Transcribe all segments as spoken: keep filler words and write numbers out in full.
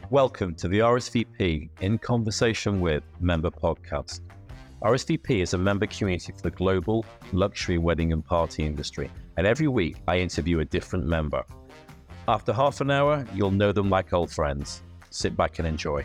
Welcome to the R S V P In Conversation With member podcast. R S V P is a member community for the global luxury wedding and party industry, and every week I interview a different member. After half an hour, you'll know them like old friends. Sit back and enjoy.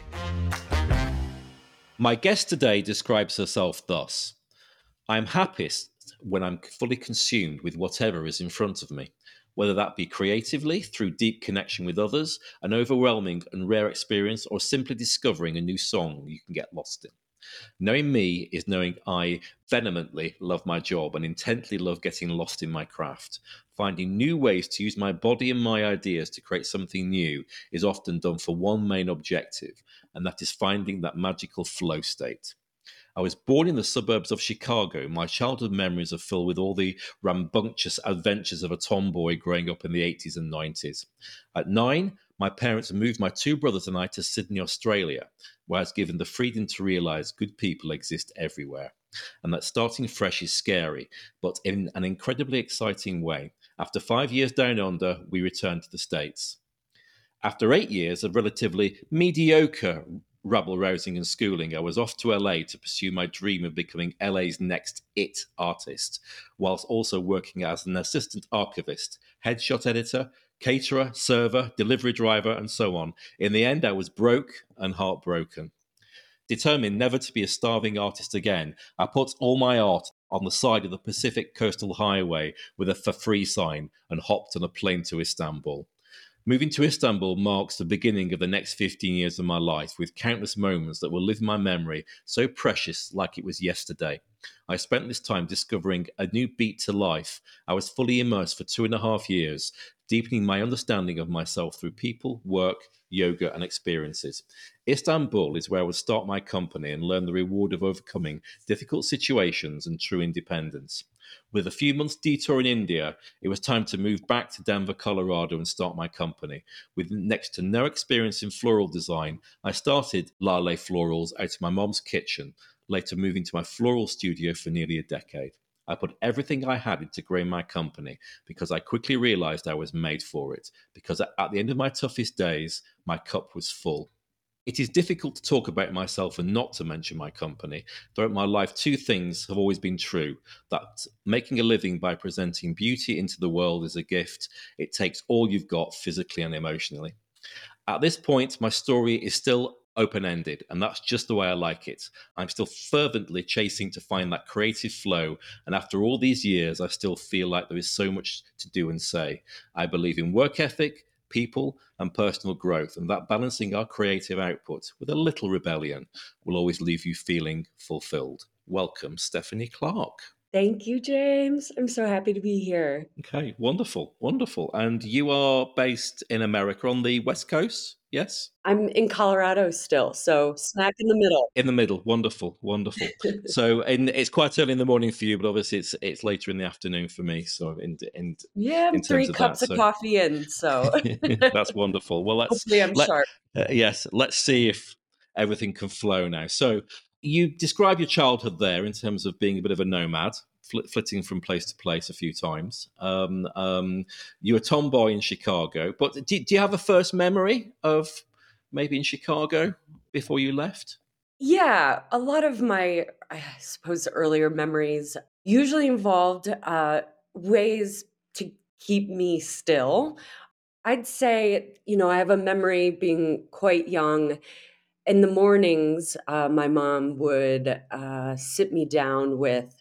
My guest today describes herself thus: I'm happiest when I'm fully consumed with whatever is in front of me, whether that be creatively, through deep connection with others, an overwhelming and rare experience, or simply discovering a new song you can get lost in. Knowing me is knowing I vehemently love my job and intently love getting lost in my craft. Finding new ways to use my body and my ideas to create something new is often done for one main objective, and that is finding that magical flow state. I was born in the suburbs of Chicago. My childhood memories are filled with all the rambunctious adventures of a tomboy growing up in the eighties and nineties. At nine, my parents moved my two brothers and I to Sydney, Australia, where I was given the freedom to realise good people exist everywhere, and that starting fresh is scary, but in an incredibly exciting way. After five years down under, we returned to the States. After eight years of relatively mediocre rabble-rousing and schooling, I was off to L A to pursue my dream of becoming L A's next it artist, whilst also working as an assistant archivist, headshot editor, caterer, server, delivery driver, and so on. In the end, I was broke and heartbroken. Determined never to be a starving artist again, I put all my art on the side of the Pacific Coastal Highway with a for free sign and hopped on a plane to Istanbul. Moving to Istanbul marks the beginning of the next fifteen years of my life, with countless moments that will live in my memory, so precious like it was yesterday. I spent this time discovering a new beat to life. I was fully immersed for two and a half years, deepening my understanding of myself through people, work, yoga, and experiences. Istanbul is where I would start my company and learn the reward of overcoming difficult situations and true independence. With a few months detour in India, it was time to move back to Denver, Colorado and start my company. With next to no experience in floral design, I started Lale Florals out of my mom's kitchen, later moving to my floral studio for nearly a decade. I put everything I had into growing my company because I quickly realized I was made for it, because at the end of my toughest days, my cup was full. It is difficult to talk about myself and not to mention my company. Throughout my life, two things have always been true: that making a living by presenting beauty into the world is a gift. It takes all you've got physically and emotionally. At this point, my story is still open-ended, and that's just the way I like it. I'm still fervently chasing to find that creative flow, and after all these years, I still feel like there is so much to do and say. I believe in work ethic, people, and personal growth, and that balancing our creative output with a little rebellion will always leave you feeling fulfilled. Welcome, Stephanie Clark. Thank you, James. I'm so happy to be here. Okay, wonderful, wonderful. And you are based in America on the West Coast, yes? I'm in Colorado still, so smack in the middle. In the middle, wonderful, wonderful. So in, it's quite early in the morning for you, but obviously it's it's later in the afternoon for me. So in in yeah, I'm in three of cups that, of so. coffee in, so That's wonderful. Well, let's hopefully I'm let, sharp. Uh, yes, let's see if everything can flow now. So you describe your childhood there in terms of being a bit of a nomad, fl- flitting from place to place a few times. Um, um, you were a tomboy in Chicago, but do, do you have a first memory of maybe in Chicago before you left? Yeah, a lot of my, I suppose, earlier memories usually involved uh, ways to keep me still. I'd say, you know, I have a memory being quite young. In the mornings, uh, my mom would uh, sit me down with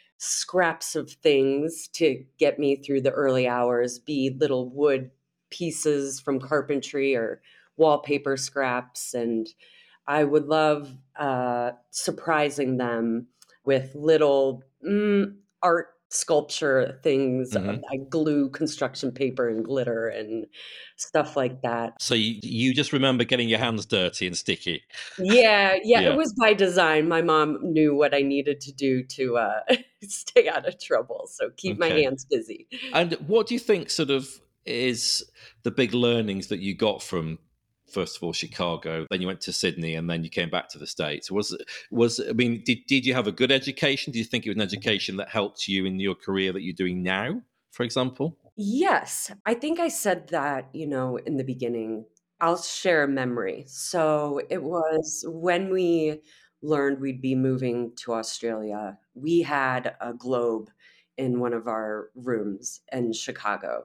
scraps of things to get me through the early hours, be little wood pieces from carpentry or wallpaper scraps. And I would love uh, surprising them with little mm, art sculpture things. Mm-hmm. I glue construction paper and glitter and stuff like that. So you, you just remember getting your hands dirty and sticky. Yeah, yeah, Yeah. it was by design. My mom knew what I needed to do to uh, stay out of trouble, so keep my Okay. hands busy. And what do you think sort of is the big learnings that you got from, first of all, Chicago, then you went to Sydney, and then you came back to the States? Was was I mean, did did you have a good education? Do you think it was an education that helped you in your career that you're doing now, for example? Yes, I think I said that, you know, in the beginning. I'll share a memory. So it was when we learned we'd be moving to Australia, we had a globe in one of our rooms in Chicago.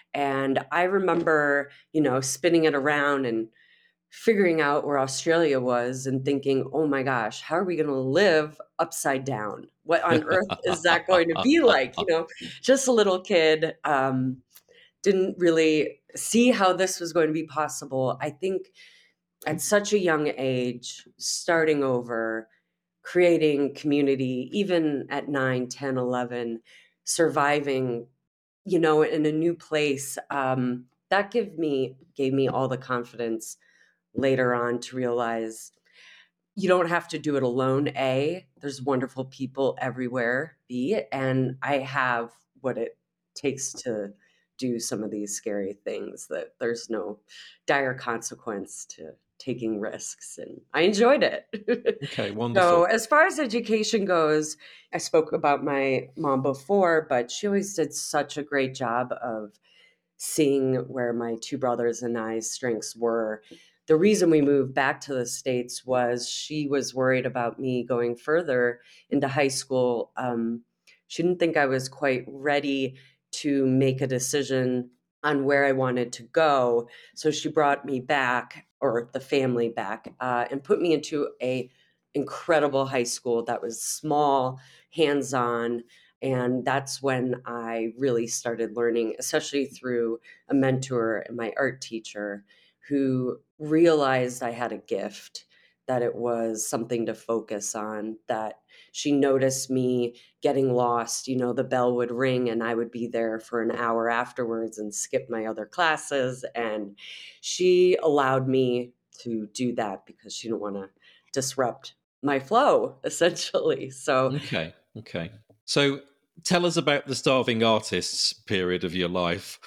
And I remember, you know, spinning it around and figuring out where Australia was and thinking, oh my gosh, how are we going to live upside down? What on earth is that going to be like? You know, just a little kid. Um, didn't really see how this was going to be possible. I think at such a young age, starting over, creating community, even at nine, ten, eleven, surviving, you know, in a new place, um, that gave me gave me all the confidence later on to realize you don't have to do it alone. A, there's wonderful people everywhere. B, and I have what it takes to do some of these scary things, that there's no dire consequence to taking risks. And I enjoyed it. Okay, So, wonderful. as far as education goes, I spoke about my mom before, but she always did such a great job of seeing where my two brothers and I's strengths were. The reason we moved back to the States was she was worried about me going further into high school. Um, she didn't think I was quite ready to make a decision on where I wanted to go. So she brought me back, or the family back, uh, and put me into a incredible high school that was small, hands-on, and that's when I really started learning, especially through a mentor and my art teacher who realized I had a gift, that it was something to focus on, that she noticed me getting lost. You know, the bell would ring and I would be there for an hour afterwards and skip my other classes. And she allowed me to do that because she didn't want to disrupt my flow, essentially. So, Okay, okay. So tell us about the starving artists period of your life.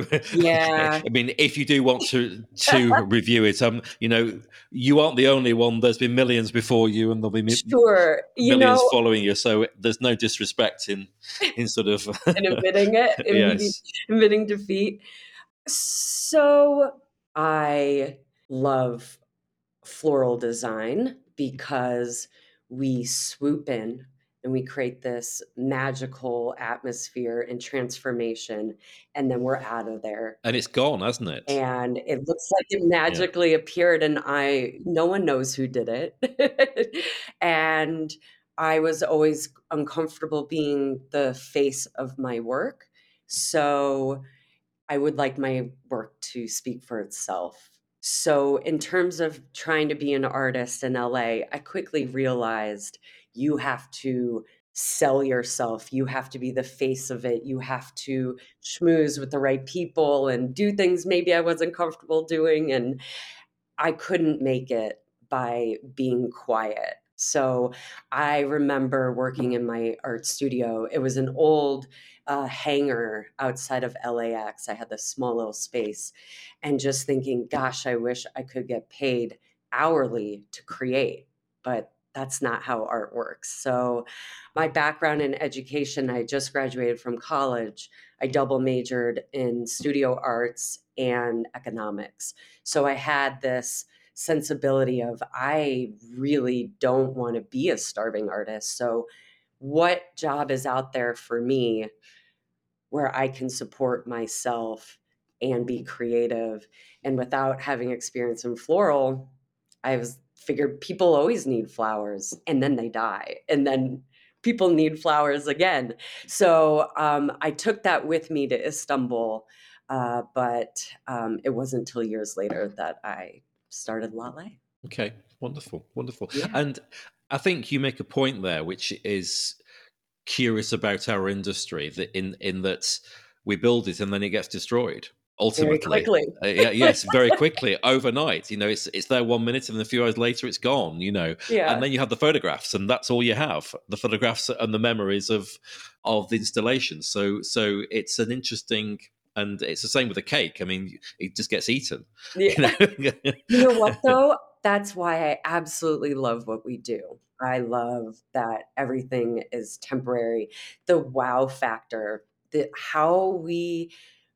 yeah. I mean, if you do want to to review it, um, you know, you aren't the only one. There's been millions before you, and there'll be mi- Sure. You millions know, following you. So there's no disrespect in in sort of and admitting it, admitting, yes. admitting defeat. So I love floral design because we swoop in and we create this magical atmosphere and transformation, and then we're out of there. And it's gone, hasn't it? And it looks like it Yeah. magically appeared, and I no one knows who did it. And I was always uncomfortable being the face of my work. So I would like my work to speak for itself. So, in terms of trying to be an artist in L A, I quickly realized you have to sell yourself. You have to be the face of it. You have to schmooze with the right people and do things maybe I wasn't comfortable doing. And I couldn't make it by being quiet. So I remember working in my art studio. It was an old uh, hangar outside of L A X. I had this small little space and just thinking, gosh, I wish I could get paid hourly to create, but that's not how art works. So my background in education, I just graduated from college. I double majored in studio arts and economics. So I had this sensibility of I really don't want to be a starving artist. So what job is out there for me where I can support myself and be creative? And without having experience in floral, I was figured people always need flowers and then they die. And then people need flowers again. So um, I took that with me to Istanbul. Uh, but um, it wasn't until years later that I started Lale. Okay. Wonderful. Wonderful. Yeah, And I think you make a point there, which is curious about our industry, that in in that we build it and then it gets destroyed very ultimately. quickly. Uh, yeah, yes, very quickly overnight. You know, it's it's there one minute and then a few hours later it's gone. You know, and Yeah. then you have the photographs and that's all you have, the photographs and the memories of of the installation. So so it's an interesting. And it's the same with a cake. I mean, it just gets eaten. Yeah. You know. You know what though? That's why I absolutely love what we do. I love that everything is temporary. The wow factor, the how we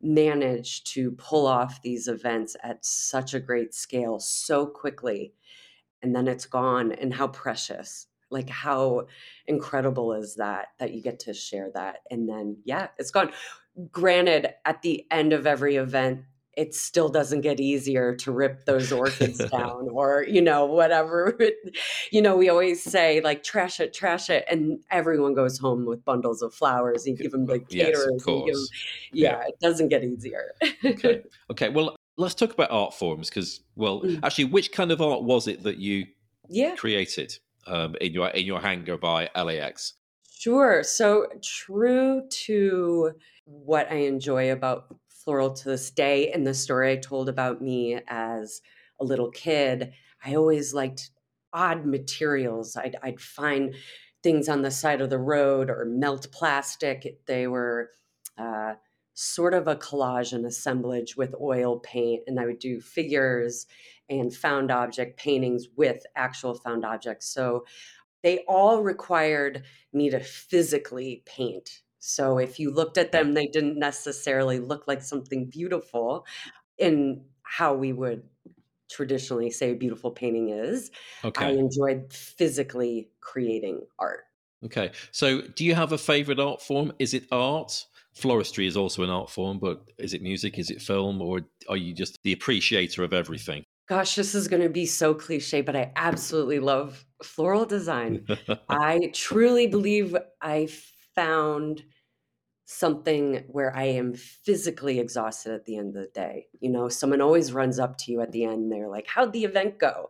manage to pull off these events at such a great scale so quickly, and then it's gone, and how precious. Like, how incredible is that, that you get to share that, and then, yeah, it's gone. Granted, at the end of every event, it still doesn't get easier to rip those orchids down or, you know, whatever. You know, we always say, like, "Trash it, trash it," and everyone goes home with bundles of flowers, and you give them Well, the yes, of caterers, and you give 'em course. Yeah. yeah, it doesn't get easier. Okay. Okay. Well, let's talk about art forms because, well, Mm. actually, which kind of art was it that you Yeah. created um, in your in your hangar by L A X? Sure. So, true to what I enjoy about floral to this day and the story I told about me as a little kid, I always liked odd materials. I'd, I'd find things on the side of the road or melt plastic. They were uh, sort of a collage and assemblage with oil paint, and I would do figures and found object paintings with actual found objects. So, they all required me to physically paint. So if you looked at Okay. them, they didn't necessarily look like something beautiful in how we would traditionally say a beautiful painting is. I Okay. enjoyed physically creating art. Okay. So, do you have a favorite art form? Is it art? Floristry is also an art form, but is it music? Is it film? Or are you just the appreciator of everything? Gosh, this is gonna be so cliche, but I absolutely love floral design. I truly believe I found something where I am physically exhausted at the end of the day. You know, someone always runs up to you at the end and they're like, "How'd the event go?"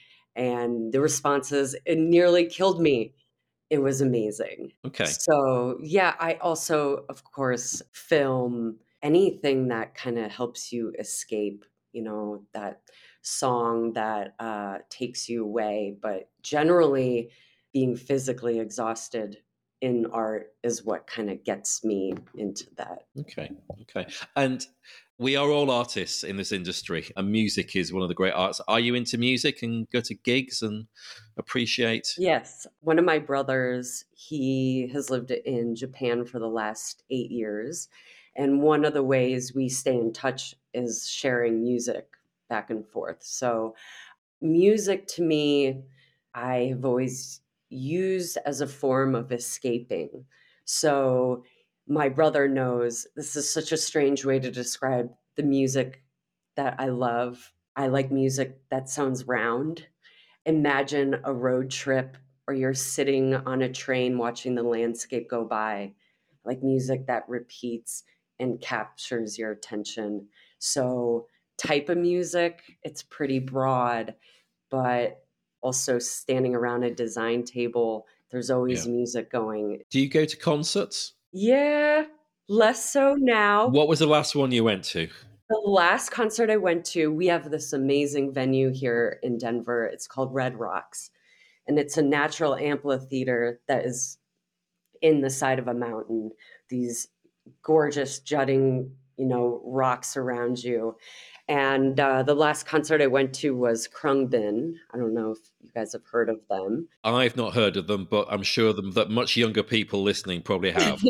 And the response is, "It nearly killed me. It was amazing." Okay. So, yeah, I also, of course, film anything that kind of helps you escape, you know, that song that uh, takes you away. But generally, being physically exhausted in art is what kind of gets me into that. Okay. Okay. And we are all artists in this industry, and music is one of the great arts. Are you into music and go to gigs and appreciate? Yes, one of my brothers, he has lived in Japan for the last eight years, and one of the ways we stay in touch is sharing music back and forth. So, music to me, I have always used as a form of escaping. So, my brother knows this is such a strange way to describe the music that I love. I like music that sounds round. Imagine a road trip or you're sitting on a train watching the landscape go by, like music that repeats and captures your attention. So, type of music, it's pretty broad, but also standing around a design table, there's always Yeah. music going. Do you go to concerts? Yeah, less so now. What was the last one you went to? The last concert I went to, we have this amazing venue here in Denver. It's called Red Rocks, and it's a natural amphitheater that is in the side of a mountain. These gorgeous jutting, you know, rocks around you. And uh, the last concert I went to was Krungbin. I don't know if you guys have heard of them. I've not heard of them, but I'm sure them that much younger people listening probably have.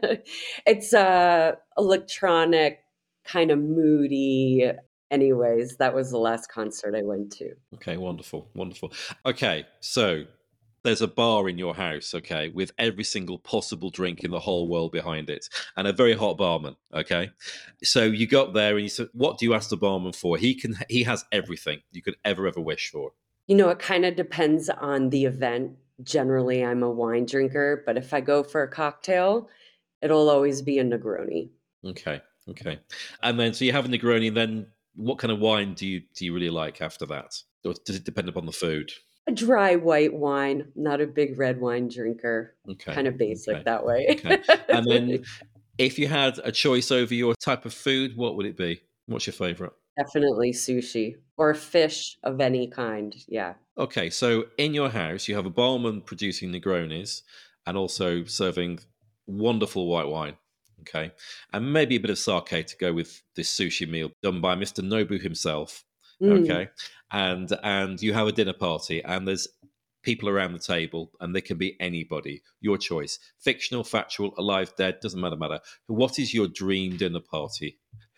It's uh, electronic, kind of moody. Anyways, that was the last concert I went to. Okay, wonderful, wonderful. Okay, so there's a bar in your house, okay, with every single possible drink in the whole world behind it, and a very hot barman. Okay, so you got there and you said, "What do you ask the barman for?" He can, he has everything you could ever ever wish for. You know, it kind of depends on the event. Generally, I'm a wine drinker, but if I go for a cocktail, it'll always be a Negroni. Okay, okay, and then so you have a Negroni, and then what kind of wine do you do you really like after that, or does it depend upon the food? A dry white wine, not a big red wine drinker. Okay, Kind of basic okay, that way. okay, and then if you had a choice over your type of food, what would it be? What's your favorite? Definitely sushi or fish of any kind. Yeah. Okay, so in your house, you have a barman producing Negronis and also serving wonderful white wine. Okay, and maybe a bit of sake to go with this sushi meal done by Mister Nobu himself. Mm. Okay, and and you have a dinner party, and there's people around the table, and they can be anybody, your choice, fictional, factual, alive, dead, doesn't matter. Matter. What is your dream dinner party?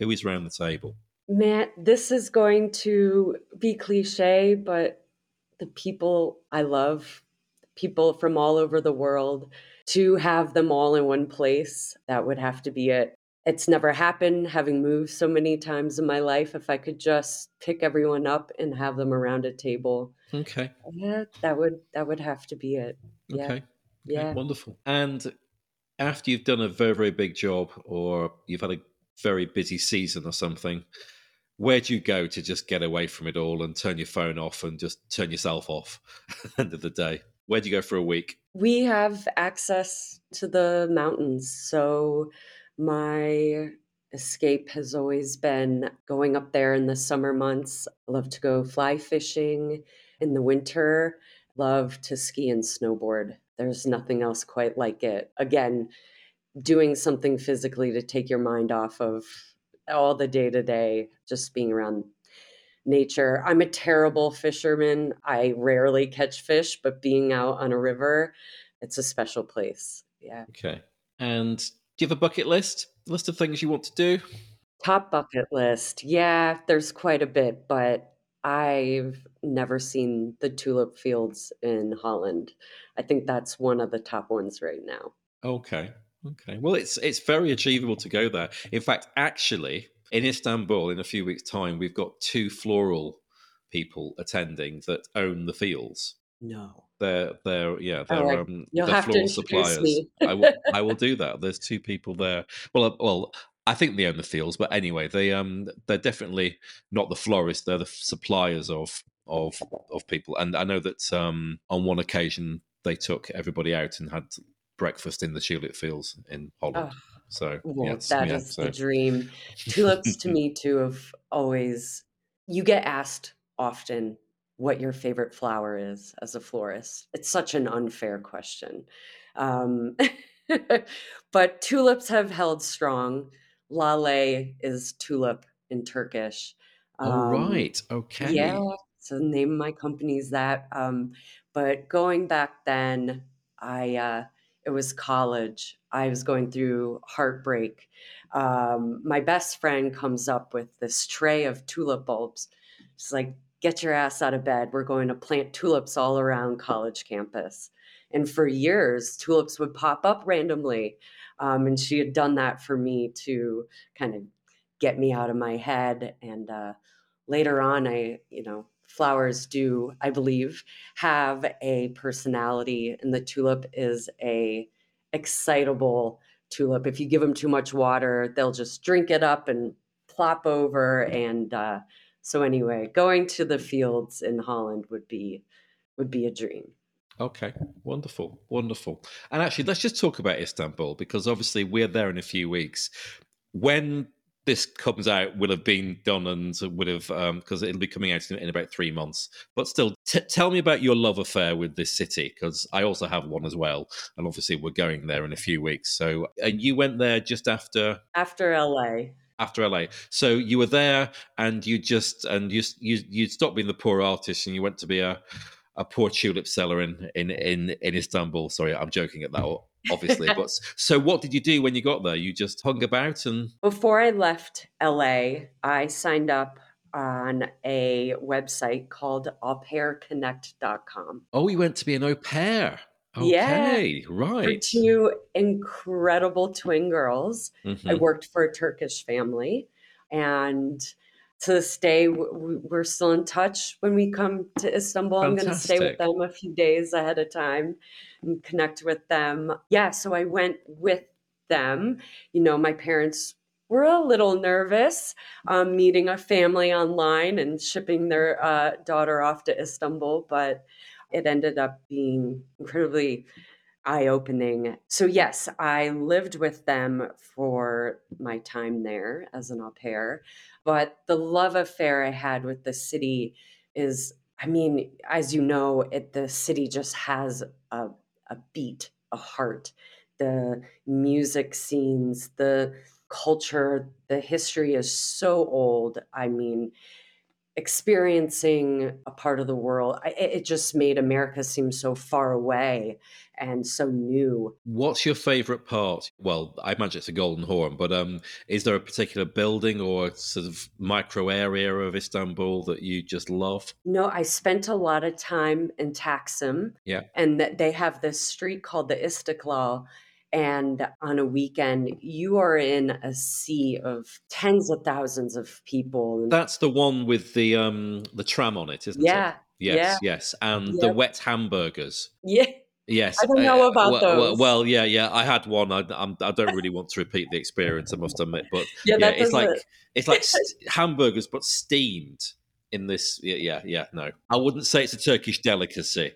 Who is round the table? Man, this is going to be cliche, but the people I love, people from all over the world, to have them all in one place, that would have to be it. It's never happened, having moved so many times in my life. If I could just pick everyone up and have them around a table, Okay. yeah, that would that would have to be it. Yeah. Okay. Okay. Yeah. Wonderful. And after you've done a very, very big job or you've had a very busy season or something, where do you go to just get away from it all and turn your phone off and just turn yourself off at the end of the day? Where do you go for a week? We have access to the mountains, so my escape has always been going up there in the summer months. I love to go fly fishing in the winter, love to ski and snowboard. There's nothing else quite like it. Again, doing something physically to take your mind off of all the day to day, just being around nature. I'm a terrible fisherman. I rarely catch fish, but being out on a river, it's a special place. Yeah. Okay. And do you have a bucket list? List of things you want to do? Top bucket list. Yeah, there's quite a bit, but I've never seen the tulip fields in Holland. I think that's one of the top ones right now. Okay. Okay. Well, it's it's very achievable to go there. In fact, actually, in Istanbul, in a few weeks' time, we've got two floral people attending that own the fields. No. They're they're yeah Oh, they're I, um you'll they're have to floral introduce suppliers. me. I will I will do that. There's two people there. Well, uh, well, I think they own the fields, but anyway, they um they're definitely not the florists. They're the suppliers of of of people. And I know that um on one occasion they took everybody out and had breakfast in the tulip fields in Oh, Holland. So well, yes, that yeah. is the So dream. Tulips to me too have always, you get asked often what your favorite flower is as a florist. It's such an unfair question. Um, but tulips have held strong. Lale is tulip in Turkish. oh Um, right, yeah, okay, so the name of my company is that. Um, but going back then, I uh, it was college. I was going through heartbreak. Um, my best friend comes up with this tray of tulip bulbs. She's like, "Get your ass out of bed. We're going to plant tulips all around college campus." And for years, tulips would pop up randomly. Um, and she had done that for me to kind of get me out of my head. And uh, later on, I, you know, flowers do, I believe, have a personality, and the tulip is a excitable tulip. If you give them too much water, they'll just drink it up and plop over. And uh, so, anyway, going to the fields in Holland would be would be a dream. okay, wonderful, wonderful. And actually, let's just talk about Istanbul because obviously we're there in a few weeks. When this comes out, will have been done and would have because it'll be coming out in, in about three months. But still, t- tell me about your love affair with this city because I also have one as well, and obviously we're going there in a few weeks. So, and you went there just after After L A, after L A. So you were there, and you just and you you you stopped being the poor artist, and you went to be a a poor tulip seller in in in, in Istanbul. Sorry, I'm joking at that, obviously. But so, what did you do when you got there? You just hung about and before I left L A, I signed up on a website called au pair connect dot com. oh, you went to be an au pair. Yeah, Okay, for right. two incredible twin girls. I Hmm. worked for a Turkish family, and to this day, w- w- we're still in touch. When we come to Istanbul, I'm going to stay with Fantastic. them a few days ahead of time and connect with them. Yeah, so I went with them. You know, my parents were a little nervous um, meeting a family online and shipping their uh, daughter off to Istanbul, but it ended up being incredibly eye opening. So, yes, I lived with them for my time there as an au pair. But the love affair I had with the city is, I mean, as you know, it, the city just has a, a beat, a heart. The music scenes, the culture, the history is so old. I mean, experiencing a part of the world. I, it it just made America seem so far away and so new. What's your favorite part? Well, I imagine it's a Golden Horn, but um, is there a particular building or sort of micro area of Istanbul that you just love? No, I spent a lot of time in Taksim, Yeah. and that they have this street called the Istiklal. And on a weekend, you are in a sea of tens of thousands of people. And That's the one with the um the tram on it, isn't it? yeah, yeah, Yes, yes, and the yep, wet hamburgers. yeah. Yes, I don't uh, know about well, well, those. well, yeah, yeah. I had one. I, I'm, I don't really want to repeat the experience. I must admit, but Yeah, yeah, that it's doesn't. like it's like st- hamburgers, but steamed in this. Yeah, yeah, yeah. No, I wouldn't say it's a Turkish delicacy.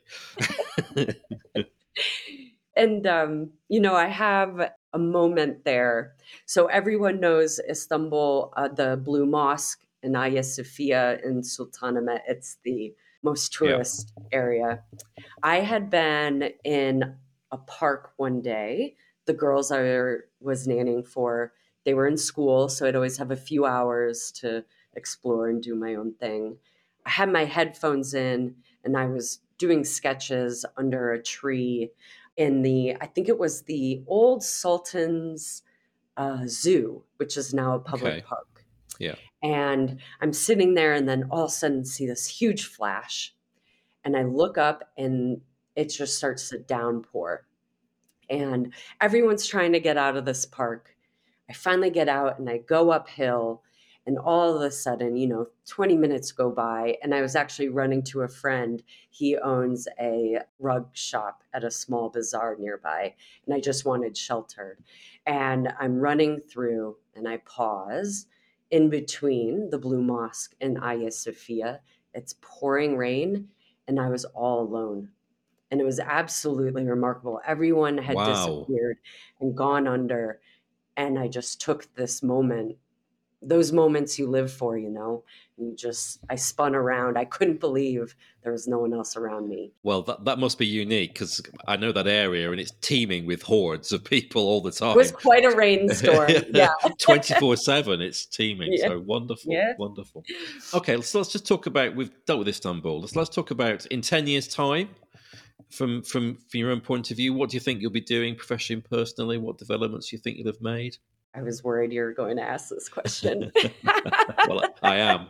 And, um, you know, I have a moment there. So everyone knows Istanbul, uh, the Blue Mosque in Hagia Sophia in Sultanahmet. It's the most Yeah. tourist area. I had been in a park one day. The girls I was nannying for, they were in school, so I'd always have a few hours to explore and do my own thing. I had my headphones in and I was doing sketches under a tree in the, I think it was the old Sultan's uh, Zoo, which is now a public Okay. park. Yeah. And I'm sitting there and then all of a sudden see this huge flash and I look up and it just starts to downpour. And everyone's trying to get out of this park. I finally get out and I go uphill. And all of a sudden, you know, twenty minutes go by. And I was actually running to a friend. He owns a rug shop at a small bazaar nearby. And I just wanted shelter. And I'm running through and I pause in between the Blue Mosque and Hagia Sophia. It's pouring rain and I was all alone. And it was absolutely remarkable. Everyone had Wow. disappeared and gone under, and I just took this moment, those moments you live for, you know? You just I spun around. I couldn't believe there was no one else around me. Well, that that must be unique because I know that area and it's teeming with hordes of people all the It was time. quite a rainstorm. Yeah. twenty-four seven, it's teeming. Yeah. So wonderful, Yeah. wonderful. Okay, so let's just talk about, we've dealt with Istanbul. Let's, let's talk about in ten years' time, from, from, from your own point of view, what do you think you'll be doing professionally and personally? What developments do you think you'll have made? I was worried you were going to ask this question. Well, I am.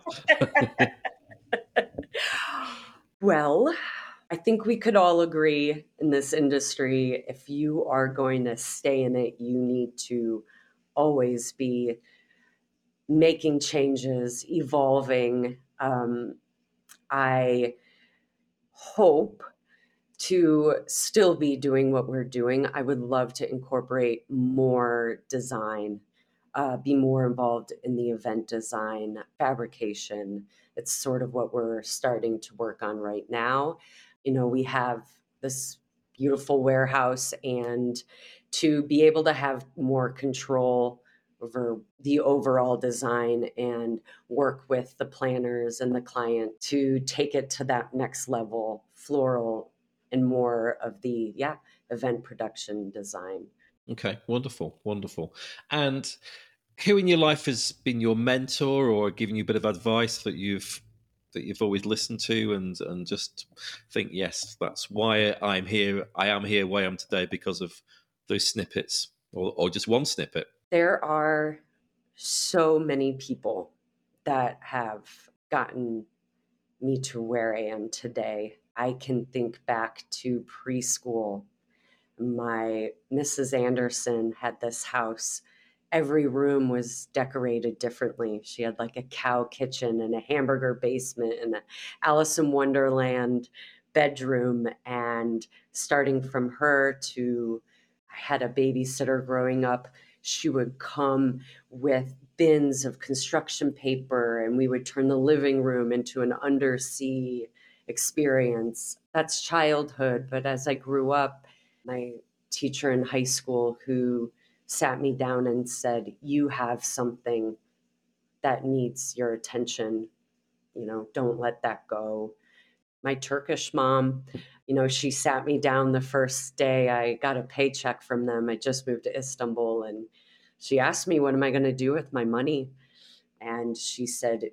Well, I think we could all agree in this industry, if you are going to stay in it, you need to always be making changes, evolving. Um, I hope to still be doing what we're doing. I would love to incorporate more design, uh, be more involved in the event design, fabrication. It's sort of what we're starting to work on right now. You know, we have this beautiful warehouse, and to be able to have more control over the overall design and work with the planners and the client to take it to that next level, floral and more of the, yeah, event production design. Okay, wonderful, wonderful. And who in your life has been your mentor or given you a bit of advice that you've that you've always listened to and and just think, yes, that's why I'm here. I am here where I am today because of those snippets, or, or just one snippet. There are so many people that have gotten me to where I am today. I can think back to preschool. My Missus Anderson had this house. Every room was decorated differently. She had like a cow kitchen and a hamburger basement and an Alice in Wonderland bedroom. And starting from her to, I had a babysitter growing up. She would come with bins of construction paper and we would turn the living room into an undersea experience. That's childhood. But as I grew up, my teacher in high school who sat me down and said, "You have something that needs your attention. You know, don't let that go." My Turkish mom, you know, she sat me down the first day I got a paycheck from them. I just moved to Istanbul, and she asked me, "What am I going to do with my money?" And she said,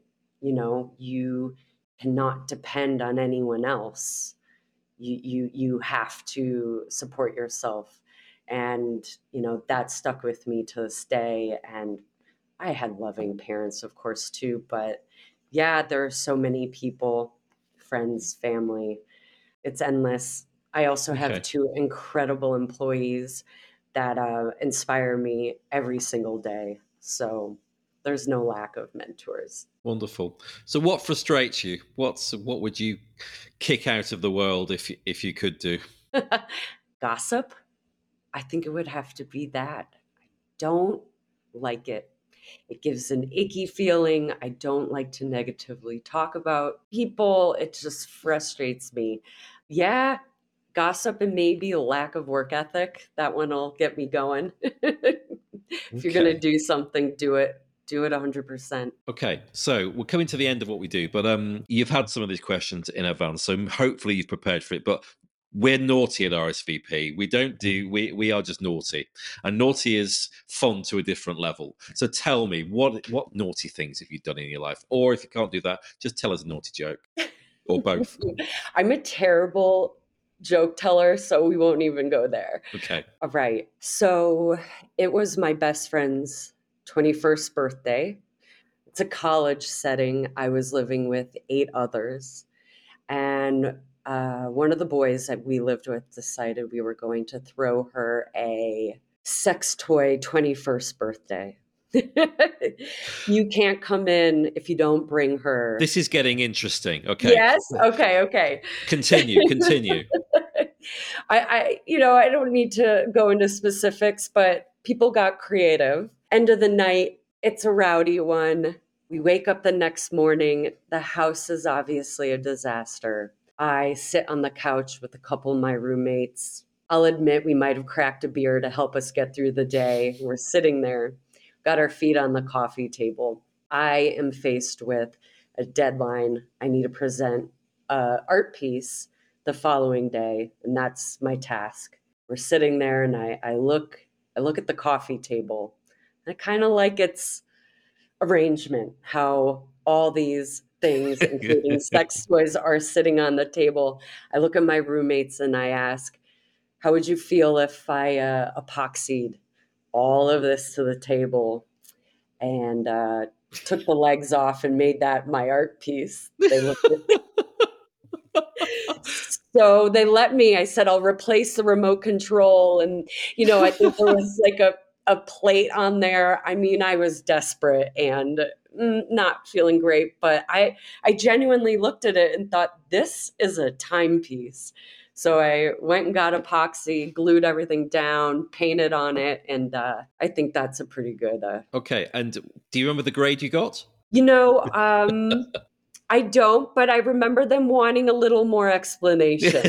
you know, you cannot depend on anyone else. You you you have to support yourself. And, you know, that stuck with me to this day. And I had loving parents, of course, too. But yeah, there are so many people, friends, family. It's endless. I also have Okay. two incredible employees that uh, inspire me every single day. So there's no lack of mentors. Wonderful. So what frustrates you? What's what would you kick out of the world if you, if you could do? Gossip, I think it would have to be that. I don't like it. It gives an icky feeling. I don't like to negatively talk about people. It just frustrates me. Yeah, gossip and maybe a lack of work ethic. That one will get me going. If you're going to Okay. do something, do it. Do it one hundred percent. Okay, so we're coming to the end of what we do, but um, you've had some of these questions in advance, so hopefully you've prepared for it. But we're naughty at R S V P. We don't do. We we are just naughty, and naughty is fun to a different level. So tell me, what what naughty things have you done in your life? Or if you can't do that, just tell us a naughty joke, or both. I'm a terrible joke teller, so we won't even go there. Okay. All right. So it was my best friend's twenty-first birthday. It's a college setting. I was living with eight others. And uh, one of the boys that we lived with decided we were going to throw her a sex toy twenty-first birthday. You can't come in if you don't bring her. This is getting interesting. Okay. Yes. Okay. Okay. Continue. Continue. I, I, you know, I don't need to go into specifics, but people got creative. End of the night, it's a rowdy one. We wake up the next morning. The house is obviously a disaster. I sit on the couch with a couple of my roommates. I'll admit we might have cracked a beer to help us get through the day. We're sitting there, got our feet on the coffee table. I am faced with a deadline. I need to present an art piece the following day, and that's my task. We're sitting there, and I, I look, I look at the coffee table. And I kind of like its arrangement, how all these things, including sex toys, are sitting on the table. I look at my roommates and I ask, how would you feel if I uh, epoxied all of this to the table and uh, took the legs off and made that my art piece? They looked at So they let me. I said, I'll replace the remote control. And, you know, I think there was like a, a plate on there. I mean, I was desperate and not feeling great, but I, I genuinely looked at it and thought, this is a timepiece. So I went and got epoxy, glued everything down, painted on it. And uh, I think that's a pretty good. Uh, Okay. And do you remember the grade you got? you know, um, I don't, but I remember them wanting a little more explanation.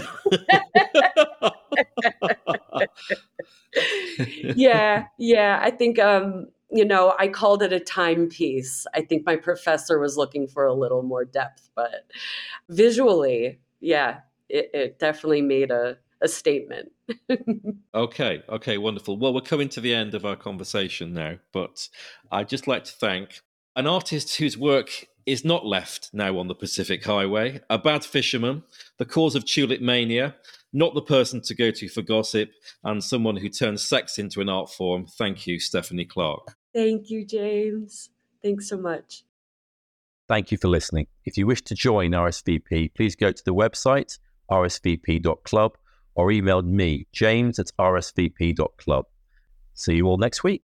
yeah, yeah. I think, um, you know, I called it a timepiece. I think my professor was looking for a little more depth, but visually, yeah, it, it definitely made a, a statement. Okay, okay, wonderful. Well, we're coming to the end of our conversation now, but I'd just like to thank an artist whose work is not left now on the Pacific Highway, a bad fisherman, the cause of tulip mania, not the person to go to for gossip, and someone who turns sex into an art form. Thank you, Stephanie Clark. Thank you, James. Thanks so much. Thank you for listening. If you wish to join R S V P, please go to the website, r s v p dot club, or email me, james at r s v p dot club. See you all next week.